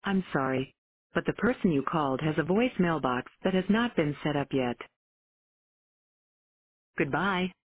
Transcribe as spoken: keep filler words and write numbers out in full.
I'm sorry, but the person you called has a voicemail box that has not been set up yet. Goodbye.